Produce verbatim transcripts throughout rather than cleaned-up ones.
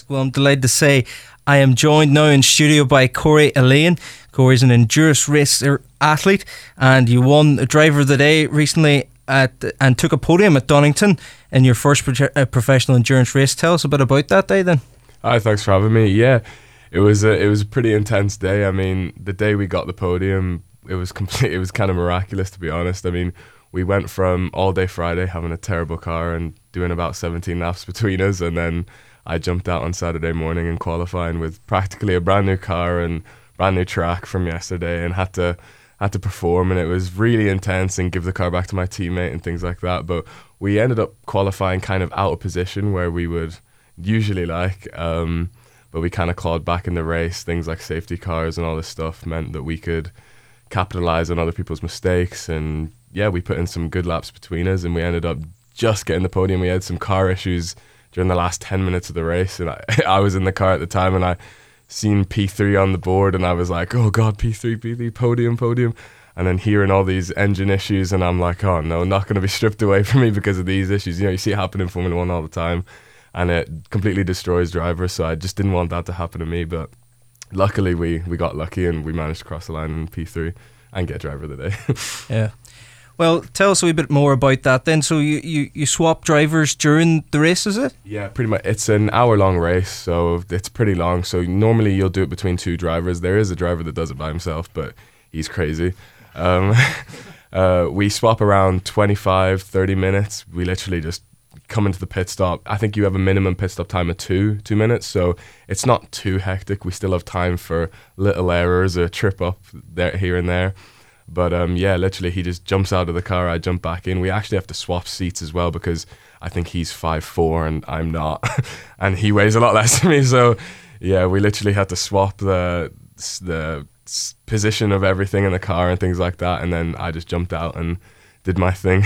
Well, I'm delighted to say I am joined now in studio by Corey Elaine. Corey's an endurance racer athlete, and you won a Driver of the Day recently at and took a podium at Donington in your first pro- uh, professional endurance race. Tell us a bit about that day then. Hi, thanks for having me. Yeah, it was a, it was a pretty intense day. I mean, the day we got the podium, it was complete. It was kind of miraculous, to be honest. I mean, we went from all day Friday having a terrible car and doing about seventeen laps between us, and then I jumped out on Saturday morning and qualifying with practically a brand new car and brand new track from yesterday, and had to had to perform, and it was really intense and give the car back to my teammate and things like that. But we ended up qualifying kind of out of position where we would usually like, um, but we kind of clawed back in the race. Things like safety cars and all this stuff meant that we could capitalize on other people's mistakes, and yeah, we put in some good laps between us, and we ended up just getting the podium. We had some car issues during the last ten minutes of the race, and I, I was in the car at the time, and I seen P three on the board, and I was like, oh god, P three, P three, podium, podium, and then hearing all these engine issues, and I'm like, oh no, not going to be stripped away from me because of these issues. You know, you see it happen in Formula One all the time, and it completely destroys drivers, so I just didn't want that to happen to me. But luckily we, we got lucky, and we managed to cross the line in P three and get Driver of the Day. Yeah. Well, tell us a wee bit more about that then. So you, you, you swap drivers during the race, is it? Yeah, pretty much. It's an hour-long race, so it's pretty long. So normally you'll do it between two drivers. There is a driver that does it by himself, but he's crazy. Um, uh, we swap around twenty-five, thirty minutes. We literally just come into the pit stop. I think you have a minimum pit stop time of two, two minutes, so it's not too hectic. We still have time for little errors, a trip up there, here and there. But um, yeah, literally he just jumps out of the car, I jump back in. We actually have to swap seats as well because I think he's five foot four and I'm not. And he weighs a lot less than me. So yeah, we literally had to swap the the position of everything in the car and things like that. And then I just jumped out and did my thing.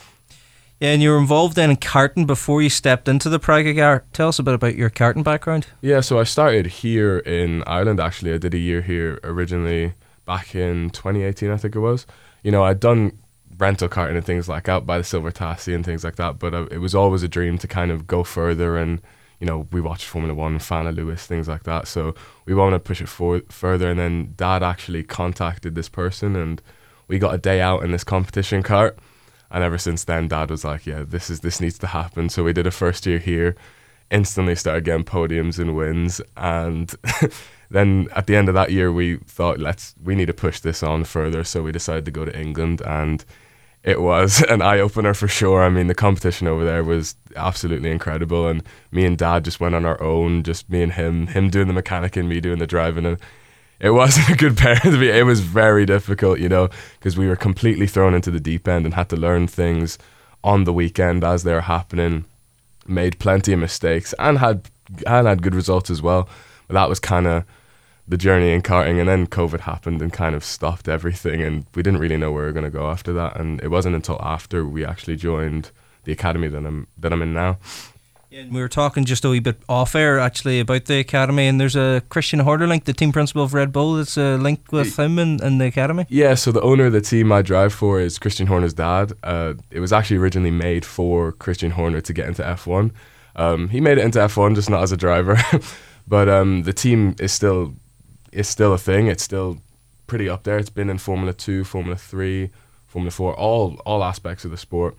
Yeah, and you were involved then in karting before you stepped into the Praga car. Tell us a bit about your karting background. Yeah, so I started here in Ireland actually. I did a year here originally back in twenty eighteen, I think it was. You know, I'd done rental karting and things like out by the Silver Tassie and things like that, but uh, it was always a dream to kind of go further. And, you know, we watched Formula One, fan of Lewis, things like that. So we wanted to push it for- further. And then Dad actually contacted this person, and we got a day out in this competition kart. And ever since then, Dad was like, yeah, this is this needs to happen. So we did a first year here, instantly started getting podiums and wins, and then at the end of that year, we thought, let's we need to push this on further. So we decided to go to England, and it was an eye-opener for sure. I mean, the competition over there was absolutely incredible, and me and Dad just went on our own, just me and him, him doing the mechanic and me doing the driving, and it wasn't a good pair to be. It was very difficult, you know, because we were completely thrown into the deep end and had to learn things on the weekend as they were happening, made plenty of mistakes, and had and had good results as well. But that was kind of the journey in karting, and then COVID happened and kind of stopped everything, and we didn't really know where we were going to go after that. And it wasn't until after we actually joined the academy that I'm that I'm in now. Yeah, and we were talking just a wee bit off air actually about the academy, and there's a Christian Horner link, the team principal of Red Bull. It's a link with him and, and the academy. Yeah, so the owner of the team I drive for is Christian Horner's dad. Uh, it was actually originally made for Christian Horner to get into F one. Um, he made it into F one, just not as a driver. But um, the team is still is still a thing. It's still pretty up there. It's been in Formula two, Formula three, Formula four, all all aspects of the sport.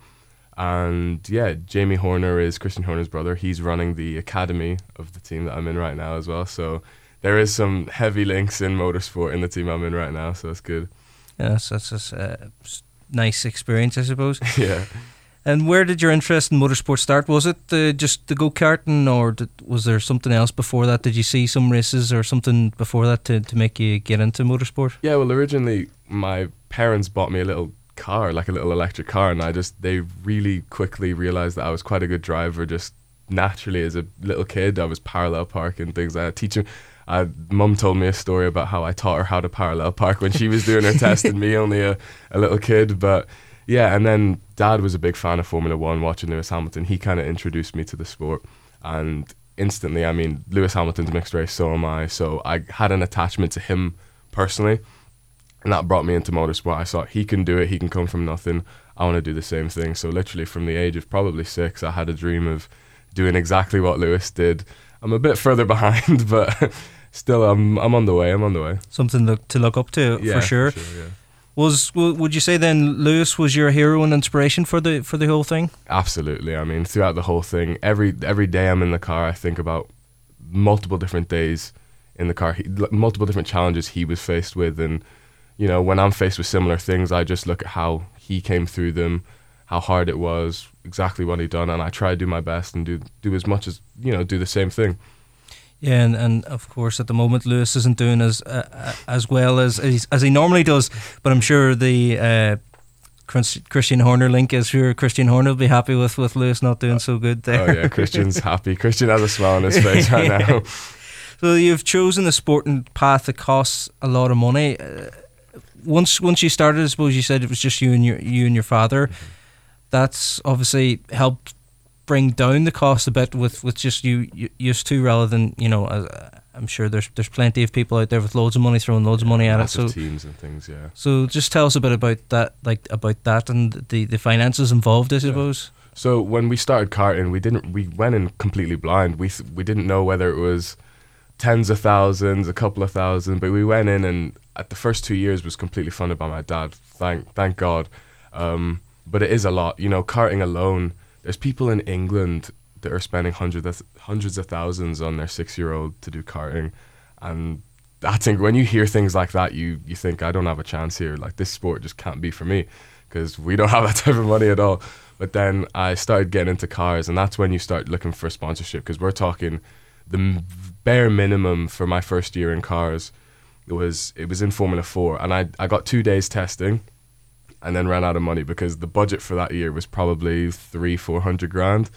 And yeah, Jamie Horner is Christian Horner's brother. He's running the academy of the team that I'm in right now as well. So there is some heavy links in motorsport in the team I'm in right now. So it's good. Yeah, so that's a nice experience, I suppose. Yeah. And where did your interest in motorsport start? Was it uh, just the go-karting, or did, was there something else before that? Did you see some races or something before that to, to make you get into motorsport? Yeah, well, originally my parents bought me a little car, like a little electric car, and I just they really quickly realised that I was quite a good driver. Just naturally, as a little kid, I was parallel parking things like that. Teaching, uh, Mum told me a story about how I taught her how to parallel park when she was doing her test, and me only a, a little kid, but. Yeah, and then Dad was a big fan of Formula One, watching Lewis Hamilton. He kind of introduced me to the sport, and instantly, I mean, Lewis Hamilton's mixed race, so am I. So I had an attachment to him personally, and that brought me into motorsport. I thought, he can do it, he can come from nothing. I want to do the same thing. So literally from the age of probably six, I had a dream of doing exactly what Lewis did. I'm a bit further behind, but still, I'm I'm on the way. I'm on the way. Something to, to look up to, yeah, for sure. For sure yeah. Was would you say then Lewis was your hero and inspiration for the for the whole thing? Absolutely. I mean, throughout the whole thing, every every day I'm in the car, I think about multiple different days in the car, he, multiple different challenges he was faced with, and you know, when I'm faced with similar things, I just look at how he came through them, how hard it was, exactly what he done, and I try to do my best and do do as much as, you know, do the same thing. Yeah, and, and of course at the moment Lewis isn't doing as uh, as well as as, as he normally does, but I'm sure the uh, Christian Horner link is sure Christian Horner will be happy with, with Lewis not doing so good there. Oh yeah, Christian's happy. Christian has a smile on his face right now. So you've chosen a sporting path that costs a lot of money. Uh, once once you started, I suppose you said it was just you and your you and your father. Mm-hmm. That's obviously helped bring down the cost a bit with, with just you, you used to, rather than, you know, uh, I'm sure there's there's plenty of people out there with loads of money throwing loads yeah, of money at it. So teams and things, yeah. So just tell us a bit about that, like about that and the, the finances involved, I suppose. Yeah. So when we started karting, we didn't we went in completely blind. We we didn't know whether it was tens of thousands, a couple of thousand, but we went in, and at the first two years was completely funded by my dad. Thank thank God. Um, but it is a lot, you know, karting alone. There's people in England that are spending hundreds of, hundreds of thousands on their six-year-old to do karting, and I think when you hear things like that, you you think, I don't have a chance here. Like, this sport just can't be for me, because we don't have that type of money at all. But then I started getting into cars, and that's when you start looking for sponsorship, because we're talking the bare minimum for my first year in cars. It was it was in Formula Four, and I I got two days testing, and then ran out of money because the budget for that year was probably three, four hundred grand,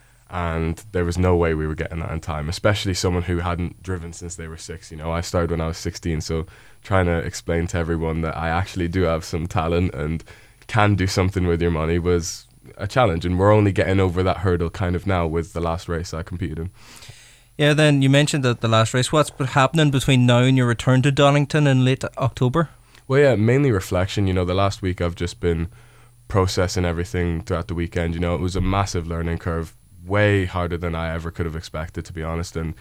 and there was no way we were getting that in time. Especially someone who hadn't driven since they were six. You know, I started when I was sixteen, so trying to explain to everyone that I actually do have some talent and can do something with your money was a challenge. And we're only getting over that hurdle kind of now with the last race I competed in. Yeah, then you mentioned that the last race. What's been happening between now and your return to Donington in late October? Well, yeah, mainly reflection. You know, the last week I've just been processing everything throughout the weekend. You know, it was a massive learning curve, way harder than I ever could have expected, to be honest. And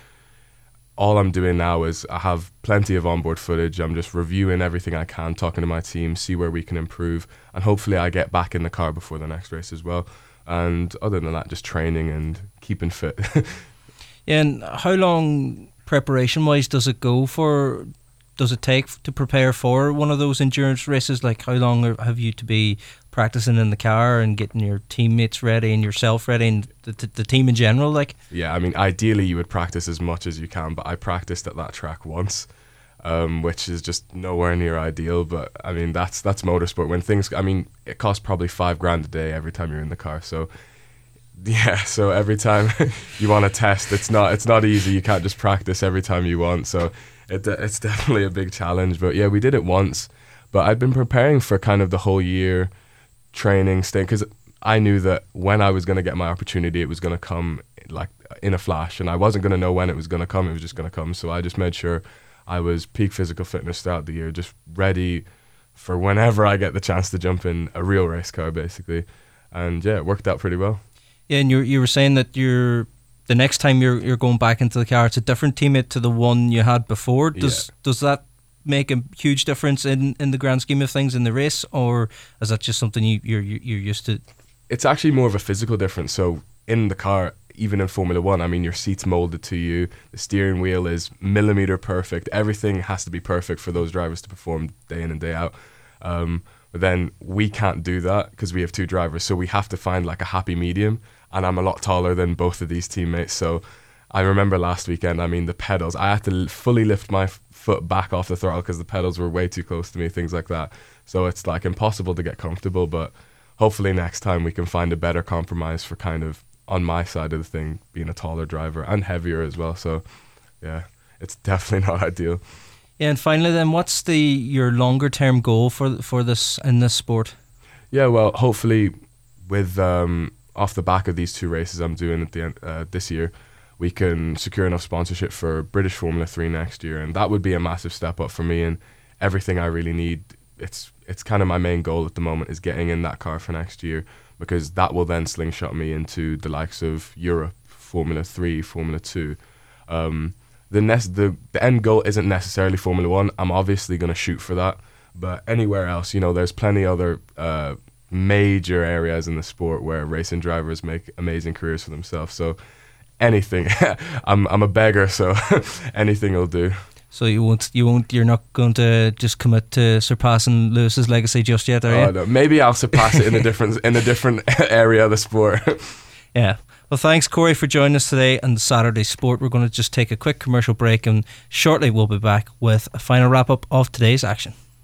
all I'm doing now is I have plenty of onboard footage. I'm just reviewing everything I can, talking to my team, see where we can improve. And hopefully I get back in the car before the next race as well. And other than that, just training and keeping fit. Yeah, and how long preparation-wise does it go for? Does it take to prepare for one of those endurance races? Like, how long have you to be practicing in the car and getting your teammates ready and yourself ready and the, the, the team in general? Like, yeah, I mean, ideally you would practice as much as you can, but I practiced at that track once, um, which is just nowhere near ideal. But I mean, that's that's motorsport. When things, I mean, it costs probably five grand a day every time you're in the car. So. Yeah, so every time you want to test, it's not it's not easy. You can't just practice every time you want. So it it's definitely a big challenge. But yeah, we did it once. But I'd been preparing for kind of the whole year, training, staying, because I knew that when I was going to get my opportunity, it was going to come like in a flash, and I wasn't going to know when it was going to come. It was just going to come. So I just made sure I was peak physical fitness throughout the year, just ready for whenever I get the chance to jump in a real race car, basically. And yeah, it worked out pretty well. Yeah, and you you were saying that you're the next time you're you're going back into the car, it's a different teammate to the one you had before. Does yeah. does that make a huge difference in, in the grand scheme of things in the race, or is that just something you you're you're used to? It's actually more of a physical difference. So in the car, even in Formula One, I mean, your seat's molded to you. The steering wheel is millimeter perfect. Everything has to be perfect for those drivers to perform day in and day out. Um, But then we can't do that because we have two drivers. So we have to find like a happy medium. And I'm a lot taller than both of these teammates. So I remember last weekend, I mean, the pedals, I had to fully lift my f- foot back off the throttle because the pedals were way too close to me, things like that. So it's like impossible to get comfortable. But hopefully next time we can find a better compromise for kind of on my side of the thing, being a taller driver and heavier as well. So yeah, it's definitely not ideal. Yeah, and finally then, what's the your longer term goal for for this in this sport? Yeah, well, hopefully with um, off the back of these two races I'm doing at the end uh, this year, we can secure enough sponsorship for British Formula three next year, and that would be a massive step up for me and everything I really need. It's it's kind of my main goal at the moment is getting in that car for next year, because that will then slingshot me into the likes of Europe, Formula three, Formula two. Um, the, ne- the the end goal isn't necessarily Formula One. I'm obviously going to shoot for that, but anywhere else, you know, there's plenty other uh, major areas in the sport where racing drivers make amazing careers for themselves. So anything, I'm I'm a beggar, so anything will do. So you won't, you won't, you're not going to just commit to surpassing Lewis's legacy just yet, are you? Oh, no. Maybe I'll surpass it in a different in a different area of the sport. Yeah. Well, thanks, Corey, for joining us today on Saturday Sport. We're going to just take a quick commercial break, and shortly we'll be back with a final wrap up of today's action.